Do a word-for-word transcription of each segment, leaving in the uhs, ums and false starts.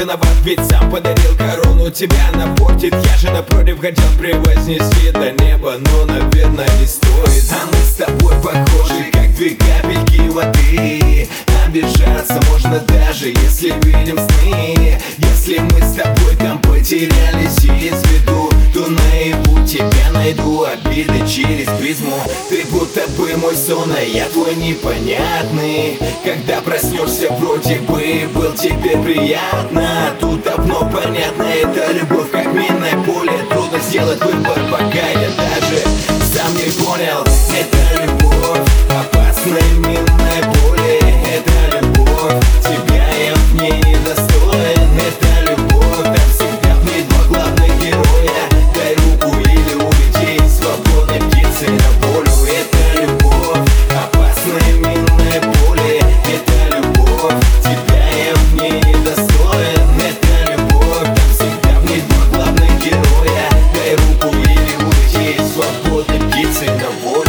виноват, ведь сам подарил корону. Тебя напортит, я же напротив хотел превознести до неба, но, наверное, не стоит. А мы с тобой похожи, как две капельки воды. Обижаться можно даже, если видим сны. Если мы с тобой там потерялись из виду, то наяву тебя найду, обиды через призму. Ты будто бы мой сон, а я твой непонятный. Когда проснешься, вроде бы был тебе приятно. Тут давно понятно, это любовь как минное поле. Трудно сделать выбор, пока я даже сам не понял. Это любовь, опасное минное поле. Это любовь, тебя я в ней не достоин. Это любовь, там всегда в ней два главных героя. Дай руку или улети, свободной птицей на волю. Это любовь, опасное минное поле. Это любовь, тебя я в ней не достоин. Это любовь, там всегда в ней два главных героя. Дай руку или улети, свободной птицей на волю.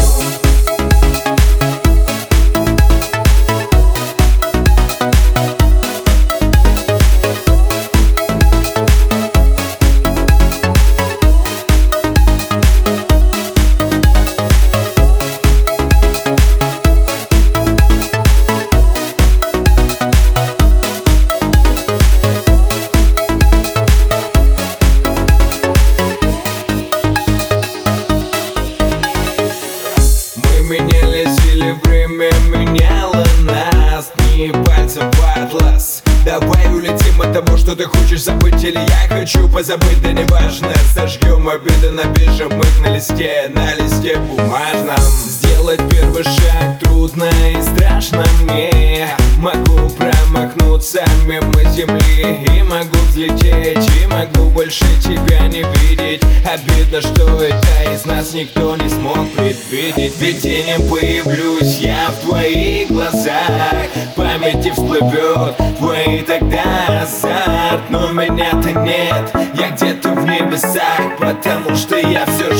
Менялись или время меняло нас, дни пальцев в атлас. Давай улетим от того, что ты хочешь забыть, или я хочу позабыть, да неважно. Сожгем обиды, напишем их на листе, на листе бумажном. Сделать первый шаг трудно и страшно мне. Могу промахнуться мимо земли и могу взлететь, и могу больше тебя не видеть. Обидно, что это из нас никто не смог предвидеть. Видением появлюсь я в твоих глазах, в памяти всплывет твои тогда азарт. Но меня-то нет, я где-то в небесах, потому что я все